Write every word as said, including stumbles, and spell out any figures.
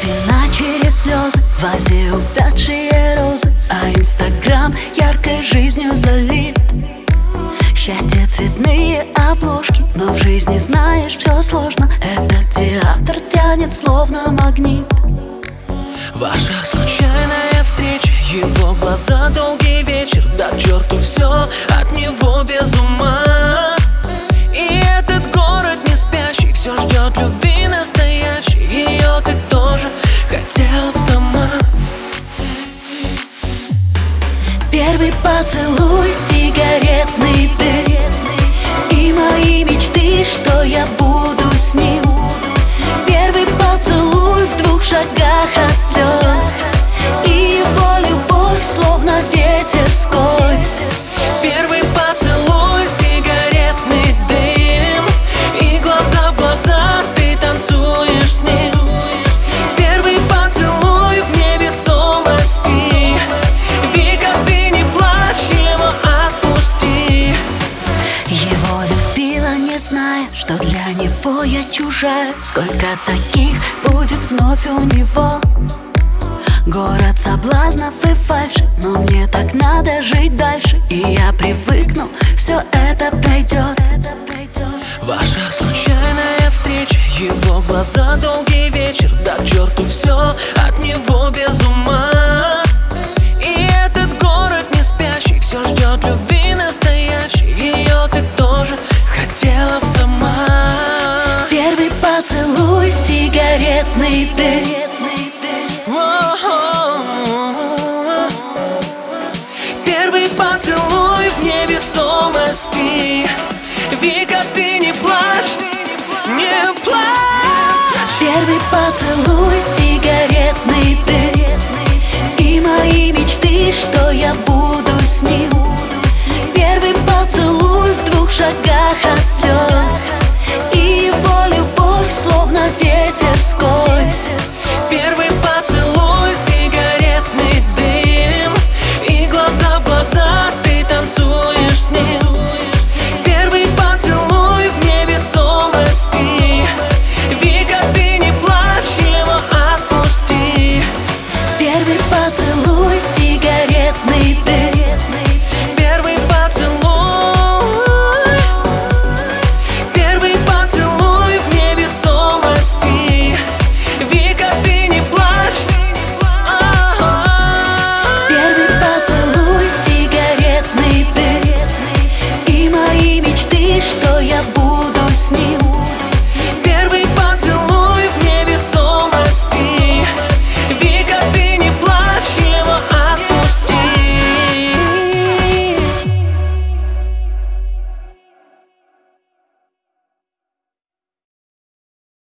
Вина через слезы, в вазе увядшие розы, а инстаграм яркой жизнью залит. Счастье цветные обложки, но в жизни, знаешь, все сложно. Этот театр тянет словно магнит. Ваша случайная встреча, его глаза, долгий вечер, да к черту все, от него без ума. И этот город не спящий, все ждет любви настоящей. Ее ты тоже хотела б сама. Первый поцелуй, сигаретный дым, и мои мечты, что я буду с ним. Первый поцелуй в двух шагах от слез, и его любовь словно ветер вскользь. Первый поцелуй, сигаретный дым, и глаза в глаза ты танцуешь с ним. Первый поцелуй в невесомости, Вика, ты не плачь, его отпусти. Его любила, не зная, что для него я чужая. Сколько таких будет вновь у него? Город соблазнов и фальши, но мне так надо жить дальше, и я привыкну, все это пройдет. Ваша случайная встреча, его глаза, долгий вечер, да к черту все, от него без ума. И этот город не спящий, все ждет любви настоящей. Ее ты тоже хотела б сама. Первый поцелуй, сигаретный дым, первый поцелуй в невесомости, Вика, ты не плачь, не плачь. Первый поцелуй, сигаретный дым, и мои мечты, что я буду с ним. Первый поцелуй в двух шагах от слез, и его любовь словно ветер вскользь.